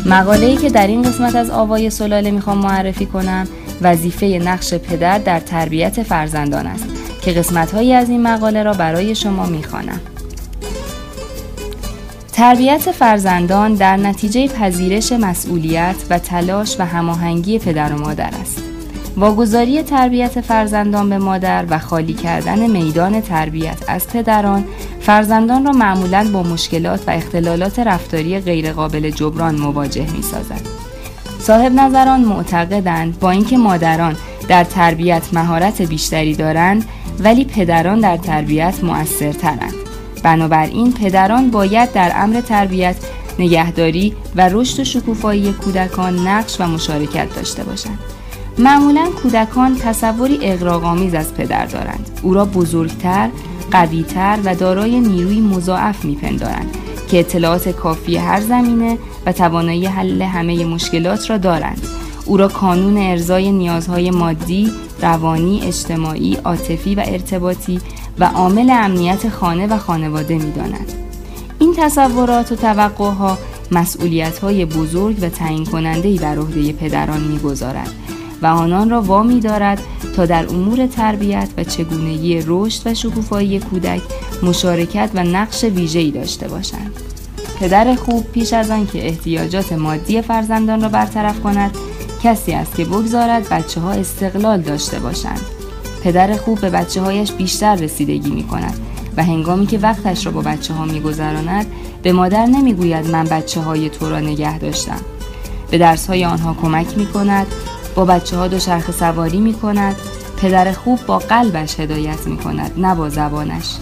مقاله‌ای که در این قسمت از آوای سلاله میخوام معرفی کنم وظیفه نقش پدر در تربیت فرزندان است که قسمت‌هایی از این مقاله را برای شما میخوانم. تربیت فرزندان در نتیجه پذیرش مسئولیت و تلاش و هماهنگی پدر و مادر است. واگذاری تربیت فرزندان به مادر و خالی کردن میدان تربیت از پدران، فرزندان را معمولاً با مشکلات و اختلالات رفتاری غیرقابل جبران مواجه می‌سازد. صاحب نظران معتقدند با اینکه مادران در تربیت مهارت بیشتری دارند، ولی پدران در تربیت مؤثرترند. بنابراین پدران باید در امر تربیت، نگهداری و رشد و شکوفایی کودکان نقش و مشارکت داشته باشند. معمولاً کودکان تصوری اغراق‌آمیز از پدر دارند. او را بزرگتر، قوی‌تر و دارای نیروی مضاعف می‌پندارند که اطلاعات کافی هر زمینه و توانایی حل همه مشکلات را دارند. او را کانون ارضای نیازهای مادی، روانی، اجتماعی، عاطفی و ارتباطی و عامل امنیت خانه و خانواده می‌دانند. این تصورات و توقعها مسئولیت‌های بزرگ و تعیین کننده‌ای بر عهده پدران می‌گذارد و آنان را وامی دارد تا در امور تربیت و چگونگی رشد و شکوفایی کودک مشارکت و نقش ویژه‌ای داشته باشند. پدر خوب پیش از آن که احتیاجات مادی فرزندان را برطرف کند، کسی است که بگذارد بچه‌ها استقلال داشته باشند. پدر خوب به بچه‌هایش بیشتر رسیدگی می‌کند و هنگامی که وقتش را با بچه‌ها می‌گذراند، به مادر نمی‌گوید من بچه‌های تو را نگه داشتم. به درس‌های آنها کمک می‌کند، با بچه‌ها دوچرخه سواری می‌کند. پدر خوب با قلبش هدایت می‌کند، نه با زبانش.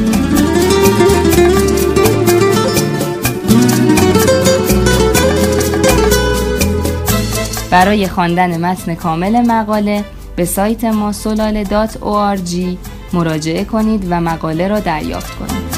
برای خواندن متن کامل مقاله به سایت ما solale.org مراجعه کنید و مقاله را دریافت کنید.